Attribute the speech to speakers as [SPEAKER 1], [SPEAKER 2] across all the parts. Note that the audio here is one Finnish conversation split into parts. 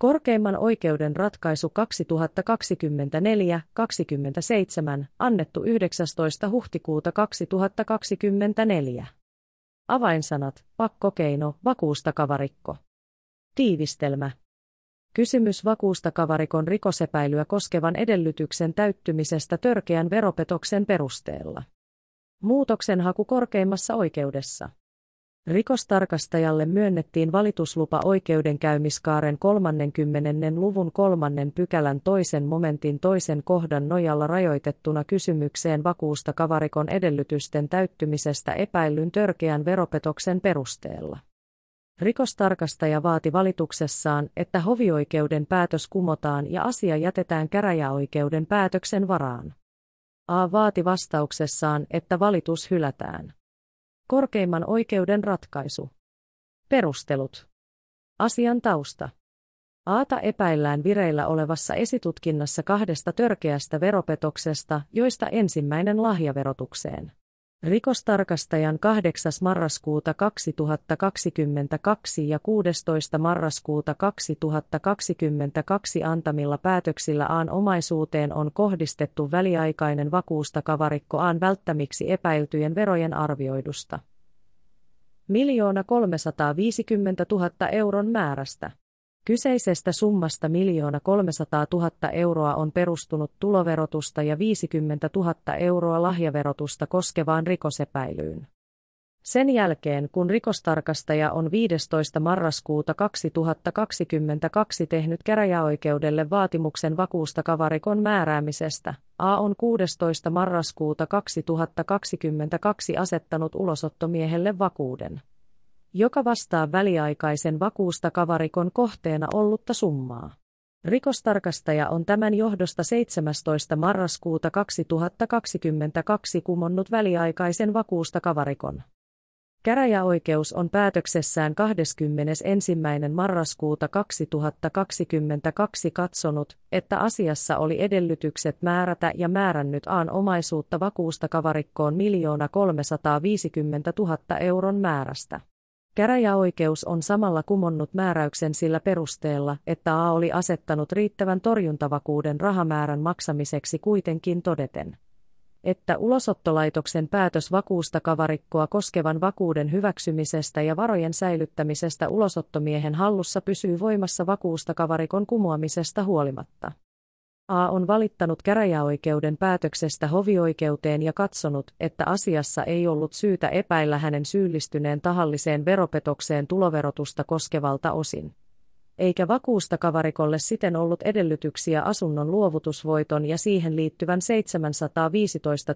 [SPEAKER 1] Korkeimman oikeuden ratkaisu 2024-27, annettu 19. huhtikuuta 2024. Avainsanat: pakkokeino, vakuustakavarikko. Tiivistelmä. Kysymys vakuustakavarikon rikosepäilyä koskevan edellytyksen täyttymisestä törkeän veropetoksen perusteella. Muutoksenhaku korkeimmassa oikeudessa. Rikostarkastajalle myönnettiin valituslupa oikeudenkäymiskaaren 30. luvun 3. pykälän 2. momentin 2. kohdan nojalla rajoitettuna kysymykseen vakuustakavarikon edellytysten täyttymisestä epäillyn törkeän veropetoksen perusteella. Rikostarkastaja vaati valituksessaan, että hovioikeuden päätös kumotaan ja asia jätetään käräjäoikeuden päätöksen varaan. A vaati vastauksessaan, että valitus hylätään. Korkeimman oikeuden ratkaisu. Perustelut. Asian tausta. A:ta epäillään vireillä olevassa esitutkinnassa 2 törkeästä veropetoksesta, joista ensimmäinen lahjaverotukseen. Rikostarkastajan 8. marraskuuta 2022 ja 16. marraskuuta 2022 antamilla päätöksillä A:n omaisuuteen on kohdistettu väliaikainen vakuustakavarikko A:n välttämiksi epäiltyjen verojen arvioidusta 1 350 000 euron määrästä. Kyseisestä summasta 1 300 000 euroa on perustunut tuloverotusta ja 50 000 euroa lahjaverotusta koskevaan rikosepäilyyn. Sen jälkeen, kun rikostarkastaja on 15. marraskuuta 2022 tehnyt käräjäoikeudelle vaatimuksen vakuustakavarikon määräämisestä, A on 16. marraskuuta 2022 asettanut ulosottomiehelle vakuuden, joka vastaa väliaikaisen vakuustakavarikon kohteena ollutta summaa. Rikostarkastaja on tämän johdosta 17. marraskuuta 2022 kumonnut väliaikaisen vakuustakavarikon. Käräjäoikeus on päätöksessään 21. marraskuuta 2022 katsonut, että asiassa oli edellytykset määrätä ja määrännyt A:n omaisuutta vakuustakavarikkoon 1 350 000 euron määrästä. Käräjäoikeus on samalla kumonnut määräyksen sillä perusteella, että A oli asettanut riittävän torjuntavakuuden rahamäärän maksamiseksi kuitenkin todeten, että ulosottolaitoksen päätös vakuustakavarikkoa koskevan vakuuden hyväksymisestä ja varojen säilyttämisestä ulosottomiehen hallussa pysyy voimassa vakuustakavarikon kumoamisesta huolimatta. A on valittanut käräjäoikeuden päätöksestä hovioikeuteen ja katsonut, että asiassa ei ollut syytä epäillä hänen syyllistyneen tahalliseen veropetokseen tuloverotusta koskevalta osin, eikä vakuustakavarikolle siten ollut edellytyksiä asunnon luovutusvoiton ja siihen liittyvän 715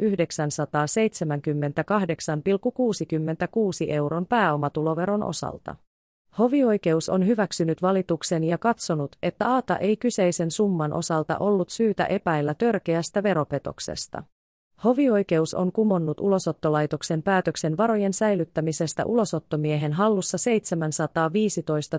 [SPEAKER 1] 978,66 euron pääomatuloveron osalta. Hovioikeus on hyväksynyt valituksen ja katsonut, että A:ta ei kyseisen summan osalta ollut syytä epäillä törkeästä veropetoksesta. Hovioikeus on kumonnut ulosottolaitoksen päätöksen varojen säilyttämisestä ulosottomiehen hallussa 715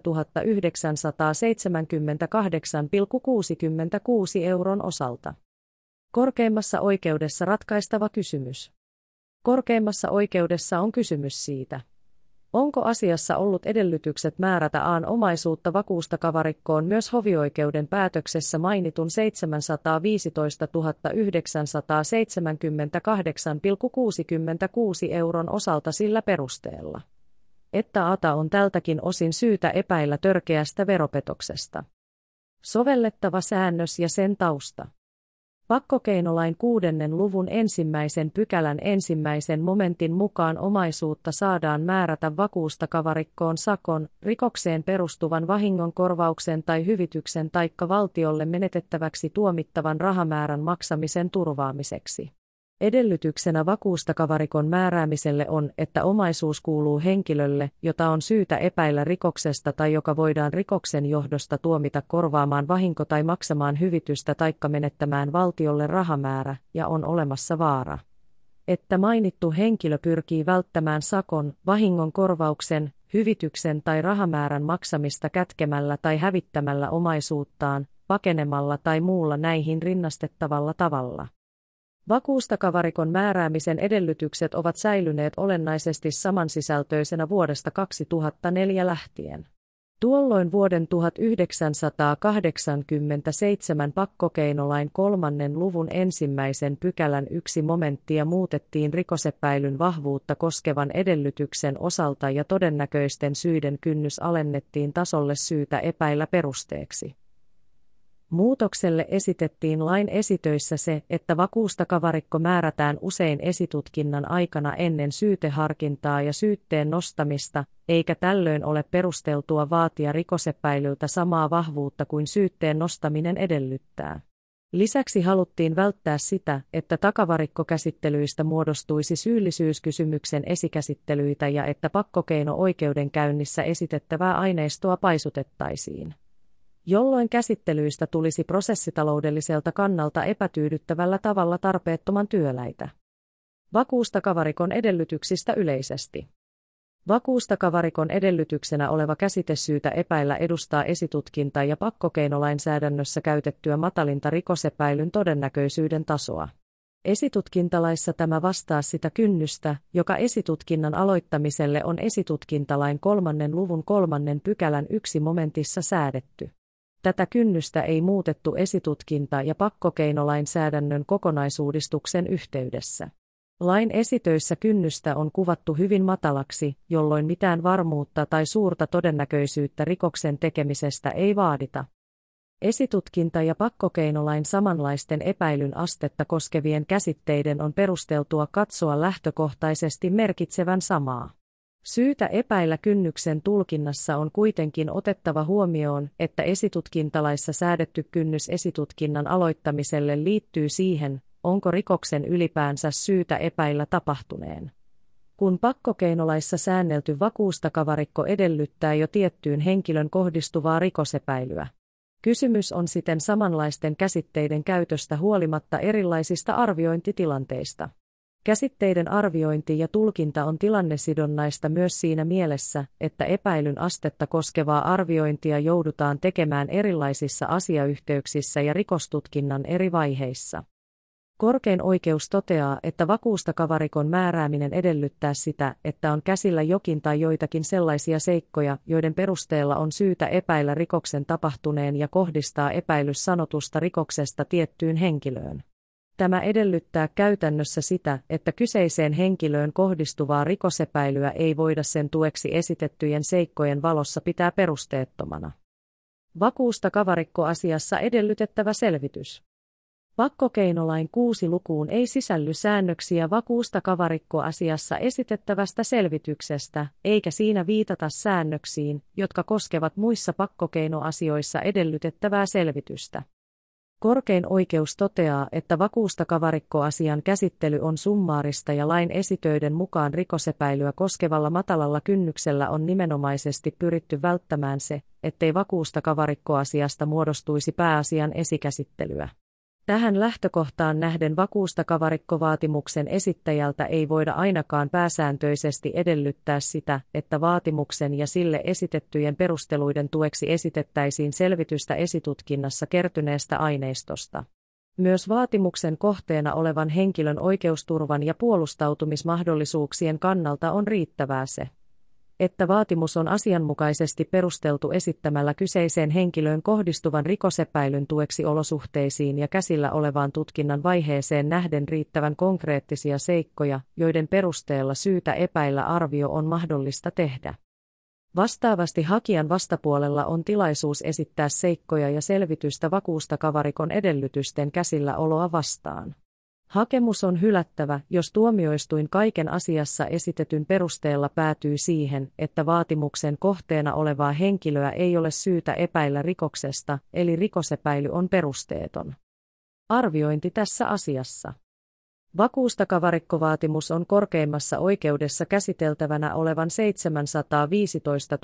[SPEAKER 1] 978,66 euron osalta. Korkeimmassa oikeudessa ratkaistava kysymys. Korkeimmassa oikeudessa on kysymys siitä, onko asiassa ollut edellytykset määrätä A:n omaisuutta vakuustakavarikkoon myös hovioikeuden päätöksessä mainitun 715 978,66 euron osalta sillä perusteella, että A:ta on tältäkin osin syytä epäillä törkeästä veropetoksesta. Sovellettava säännös ja sen tausta. Pakkokeinolain 6. luvun 1. pykälän 1. momentin mukaan omaisuutta saadaan määrätä vakuustakavarikkoon sakon, rikokseen perustuvan vahingonkorvauksen tai hyvityksen taikka valtiolle menetettäväksi tuomittavan rahamäärän maksamisen turvaamiseksi. Edellytyksenä vakuustakavarikon määräämiselle on, että omaisuus kuuluu henkilölle, jota on syytä epäillä rikoksesta tai joka voidaan rikoksen johdosta tuomita korvaamaan vahinko tai maksamaan hyvitystä taikka menettämään valtiolle rahamäärä, ja on olemassa vaara, että mainittu henkilö pyrkii välttämään sakon, vahingonkorvauksen, hyvityksen tai rahamäärän maksamista kätkemällä tai hävittämällä omaisuuttaan, pakenemalla tai muulla näihin rinnastettavalla tavalla. Vakuustakavarikon määräämisen edellytykset ovat säilyneet olennaisesti samansisältöisenä vuodesta 2004 lähtien. Tuolloin vuoden 1987 pakkokeinolain 3. luvun 1. pykälän 1 momenttia muutettiin rikosepäilyn vahvuutta koskevan edellytyksen osalta ja todennäköisten syiden kynnys alennettiin tasolle syytä epäillä perusteeksi. Muutokselle esitettiin lain esitöissä se, että vakuustakavarikko määrätään usein esitutkinnan aikana ennen syyteharkintaa ja syytteen nostamista, eikä tällöin ole perusteltua vaatia rikosepäilyltä samaa vahvuutta kuin syytteen nostaminen edellyttää. Lisäksi haluttiin välttää sitä, että takavarikkokäsittelyistä muodostuisi syyllisyyskysymyksen esikäsittelyitä ja että pakkokeino-oikeudenkäynnissä esitettävää aineistoa paisutettaisiin, jolloin käsittelyistä tulisi prosessitaloudelliselta kannalta epätyydyttävällä tavalla tarpeettoman työläitä. Vakuustakavarikon edellytyksistä yleisesti. Vakuustakavarikon edellytyksenä oleva käsitesyytä epäillä edustaa esitutkinta- ja pakkokeinolainsäädännössä käytettyä matalinta rikosepäilyn todennäköisyyden tasoa. Esitutkintalaissa tämä vastaa sitä kynnystä, joka esitutkinnan aloittamiselle on esitutkintalain 3. luvun 3. pykälän 1 momentissa säädetty. Tätä kynnystä ei muutettu esitutkinta- ja pakkokeinolainsäädännön kokonaisuudistuksen yhteydessä. Lain esitöissä kynnystä on kuvattu hyvin matalaksi, jolloin mitään varmuutta tai suurta todennäköisyyttä rikoksen tekemisestä ei vaadita. Esitutkinta- ja pakkokeinolain samanlaisten epäilyn astetta koskevien käsitteiden on perusteltua katsoa lähtökohtaisesti merkitsevän samaa. Syytä epäillä kynnyksen tulkinnassa on kuitenkin otettava huomioon, että esitutkintalaissa säädetty kynnys esitutkinnan aloittamiselle liittyy siihen, onko rikoksen ylipäänsä syytä epäillä tapahtuneen. Kun pakkokeinolaissa säännelty vakuustakavarikko edellyttää jo tiettyyn henkilön kohdistuvaa rikosepäilyä. Kysymys on siten samanlaisten käsitteiden käytöstä huolimatta erilaisista arviointitilanteista. Käsitteiden arviointi ja tulkinta on tilannesidonnaista myös siinä mielessä, että epäilyn astetta koskevaa arviointia joudutaan tekemään erilaisissa asiayhteyksissä ja rikostutkinnan eri vaiheissa. Korkein oikeus toteaa, että vakuustakavarikon määrääminen edellyttää sitä, että on käsillä jokin tai joitakin sellaisia seikkoja, joiden perusteella on syytä epäillä rikoksen tapahtuneen ja kohdistaa epäilys sanotusta rikoksesta tiettyyn henkilöön. Tämä edellyttää käytännössä sitä, että kyseiseen henkilöön kohdistuvaa rikosepäilyä ei voida sen tueksi esitettyjen seikkojen valossa pitää perusteettomana. Vakuustakavarikkoasiassa edellytettävä selvitys. Pakkokeinolain 6 lukuun ei sisälly säännöksiä vakuustakavarikkoasiassa esitettävästä selvityksestä, eikä siinä viitata säännöksiin, jotka koskevat muissa pakkokeinoasioissa edellytettävää selvitystä. Korkein oikeus toteaa, että vakuustakavarikkoasian käsittely on summaarista ja lain esitöiden mukaan rikosepäilyä koskevalla matalalla kynnyksellä on nimenomaisesti pyritty välttämään se, ettei vakuustakavarikkoasiasta muodostuisi pääasian esikäsittelyä. Tähän lähtökohtaan nähden vakuustakavarikkovaatimuksen esittäjältä ei voida ainakaan pääsääntöisesti edellyttää sitä, että vaatimuksen ja sille esitettyjen perusteluiden tueksi esitettäisiin selvitystä esitutkinnassa kertyneestä aineistosta. Myös vaatimuksen kohteena olevan henkilön oikeusturvan ja puolustautumismahdollisuuksien kannalta on riittävää se, että vaatimus on asianmukaisesti perusteltu esittämällä kyseiseen henkilöön kohdistuvan rikosepäilyn tueksi olosuhteisiin ja käsillä olevaan tutkinnan vaiheeseen nähden riittävän konkreettisia seikkoja, joiden perusteella syytä epäillä arvio on mahdollista tehdä. Vastaavasti hakijan vastapuolella on tilaisuus esittää seikkoja ja selvitystä vakuustakavarikon edellytysten käsilläoloa vastaan. Hakemus on hylättävä, jos tuomioistuin kaiken asiassa esitetyn perusteella päätyy siihen, että vaatimuksen kohteena olevaa henkilöä ei ole syytä epäillä rikoksesta, eli rikosepäily on perusteeton. Arviointi tässä asiassa. Vakuustakavarikkovaatimus on korkeimmassa oikeudessa käsiteltävänä olevan 715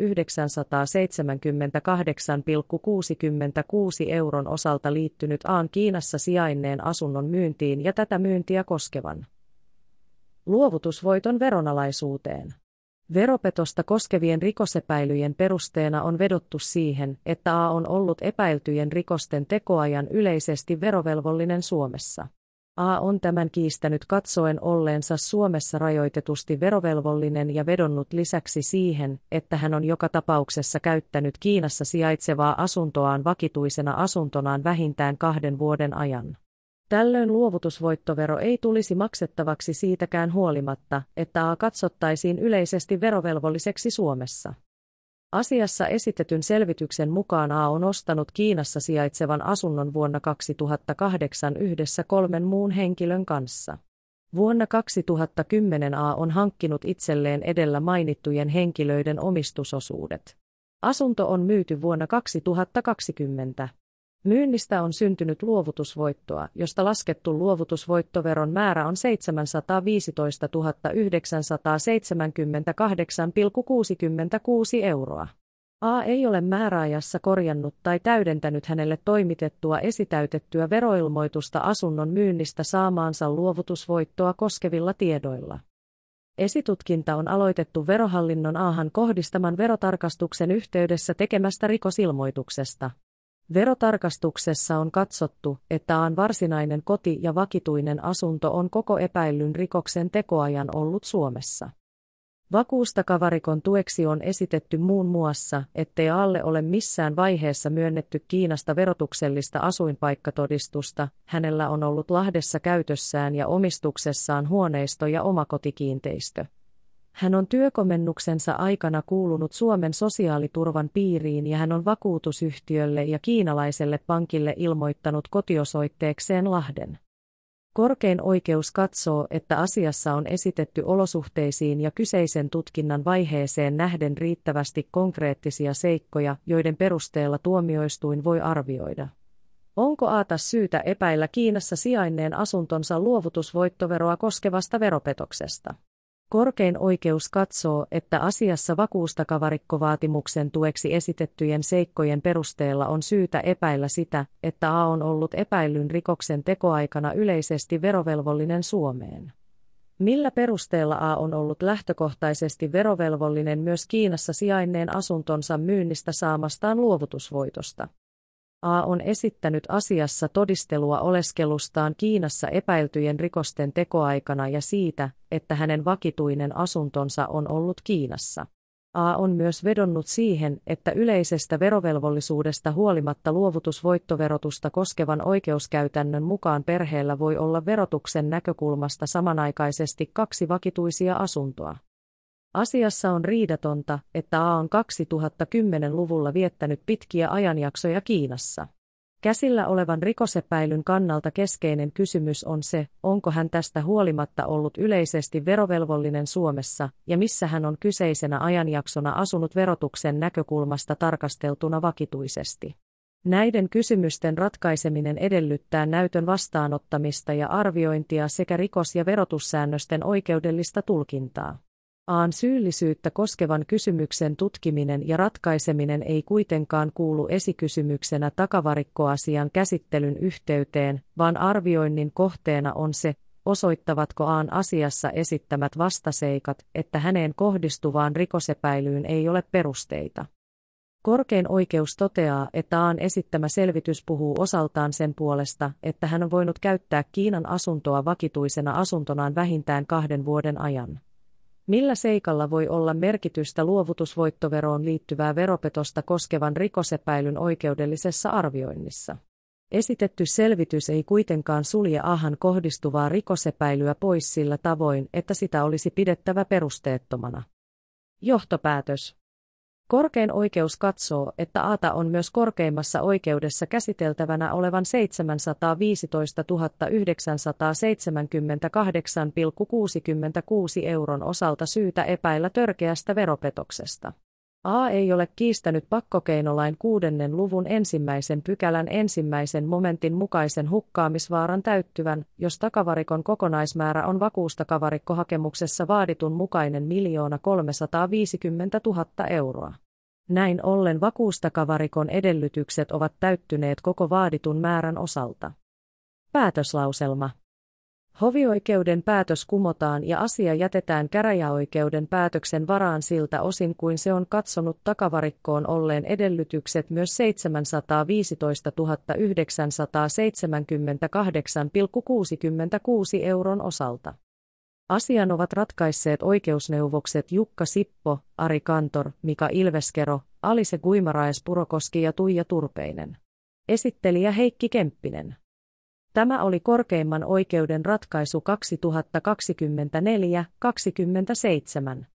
[SPEAKER 1] 978,66 euron osalta liittynyt A:n Kiinassa sijainneen asunnon myyntiin ja tätä myyntiä koskevan luovutusvoiton veronalaisuuteen. Veropetosta koskevien rikosepäilyjen perusteena on vedottu siihen, että A on ollut epäiltyjen rikosten tekoajan yleisesti verovelvollinen Suomessa. A on tämän kiistänyt katsoen olleensa Suomessa rajoitetusti verovelvollinen ja vedonnut lisäksi siihen, että hän on joka tapauksessa käyttänyt Kiinassa sijaitsevaa asuntoaan vakituisena asuntonaan vähintään 2 vuoden ajan. Tällöin luovutusvoittovero ei tulisi maksettavaksi siitäkään huolimatta, että A katsottaisiin yleisesti verovelvolliseksi Suomessa. Asiassa esitetyn selvityksen mukaan A on ostanut Kiinassa sijaitsevan asunnon vuonna 2008 yhdessä 3 muun henkilön kanssa. Vuonna 2010 A on hankkinut itselleen edellä mainittujen henkilöiden omistusosuudet. Asunto on myyty vuonna 2020. Myynnistä on syntynyt luovutusvoittoa, josta laskettu luovutusvoittoveron määrä on 715 978,66 €. A ei ole määräajassa korjannut tai täydentänyt hänelle toimitettua esitäytettyä veroilmoitusta asunnon myynnistä saamaansa luovutusvoittoa koskevilla tiedoilla. Esitutkinta on aloitettu Verohallinnon A:han kohdistaman verotarkastuksen yhteydessä tekemästä rikosilmoituksesta. Verotarkastuksessa on katsottu, että A:n varsinainen koti ja vakituinen asunto on koko epäillyn rikoksen tekoajan ollut Suomessa. Vakuustakavarikon tueksi on esitetty muun muassa, ettei A:lle ole missään vaiheessa myönnetty Kiinasta verotuksellista asuinpaikkatodistusta, hänellä on ollut Lahdessa käytössään ja omistuksessaan huoneisto ja omakotikiinteistö. Hän on työkomennuksensa aikana kuulunut Suomen sosiaaliturvan piiriin ja hän on vakuutusyhtiölle ja kiinalaiselle pankille ilmoittanut kotiosoitteekseen Lahden. Korkein oikeus katsoo, että asiassa on esitetty olosuhteisiin ja kyseisen tutkinnan vaiheeseen nähden riittävästi konkreettisia seikkoja, joiden perusteella tuomioistuin voi arvioida, onko A:ta syytä epäillä Kiinassa sijainneen asuntonsa luovutusvoittoveroa koskevasta veropetoksesta. Korkein oikeus katsoo, että asiassa vakuustakavarikkovaatimuksen tueksi esitettyjen seikkojen perusteella on syytä epäillä sitä, että A on ollut epäillyn rikoksen tekoaikana yleisesti verovelvollinen Suomeen. Millä perusteella A on ollut lähtökohtaisesti verovelvollinen myös Kiinassa sijainneen asuntonsa myynnistä saamastaan luovutusvoitosta? A on esittänyt asiassa todistelua oleskelustaan Kiinassa epäiltyjen rikosten tekoaikana ja siitä, että hänen vakituinen asuntonsa on ollut Kiinassa. A on myös vedonnut siihen, että yleisestä verovelvollisuudesta huolimatta luovutusvoittoverotusta koskevan oikeuskäytännön mukaan perheellä voi olla verotuksen näkökulmasta samanaikaisesti 2 vakituisia asuntoa. Asiassa on riidatonta, että A on 2010-luvulla viettänyt pitkiä ajanjaksoja Kiinassa. Käsillä olevan rikosepäilyn kannalta keskeinen kysymys on se, onko hän tästä huolimatta ollut yleisesti verovelvollinen Suomessa ja missä hän on kyseisenä ajanjaksona asunut verotuksen näkökulmasta tarkasteltuna vakituisesti. Näiden kysymysten ratkaiseminen edellyttää näytön vastaanottamista ja arviointia sekä rikos- ja verotussäännösten oikeudellista tulkintaa. A:n syyllisyyttä koskevan kysymyksen tutkiminen ja ratkaiseminen ei kuitenkaan kuulu esikysymyksenä takavarikkoasian käsittelyn yhteyteen, vaan arvioinnin kohteena on se, osoittavatko A:n asiassa esittämät vastaseikat, että häneen kohdistuvaan rikosepäilyyn ei ole perusteita. Korkein oikeus toteaa, että A:n esittämä selvitys puhuu osaltaan sen puolesta, että hän on voinut käyttää Kiinan asuntoa vakituisena asuntonaan vähintään 2 vuoden ajan. Millä seikalla voi olla merkitystä luovutusvoittoveroon liittyvää veropetosta koskevan rikosepäilyn oikeudellisessa arvioinnissa? Esitetty selvitys ei kuitenkaan sulje A:han kohdistuvaa rikosepäilyä pois sillä tavoin, että sitä olisi pidettävä perusteettomana. Johtopäätös. Korkein oikeus katsoo, että A:ta on myös korkeimmassa oikeudessa käsiteltävänä olevan 715 978,66 € osalta syytä epäillä törkeästä veropetoksesta. A ei ole kiistänyt pakkokeinolain 6. luvun 1. pykälän 1. momentin mukaisen hukkaamisvaaran täyttyvän, jos takavarikon kokonaismäärä on vakuustakavarikkohakemuksessa vaaditun mukainen 1 350 000 €. Näin ollen vakuustakavarikon edellytykset ovat täyttyneet koko vaaditun määrän osalta. Päätöslauselma. Hovioikeuden päätös kumotaan ja asia jätetään käräjäoikeuden päätöksen varaan siltä osin kuin se on katsonut takavarikkoon olleen edellytykset myös 715 978,66 euron osalta. Asian ovat ratkaisseet oikeusneuvokset Jukka Sippo, Ari Kantor, Mika Ilveskero, Alise Guimaraes-Purokoski ja Tuija Turpeinen. Esittelijä Heikki Kemppinen. Tämä oli korkeimman oikeuden ratkaisu 2024-27.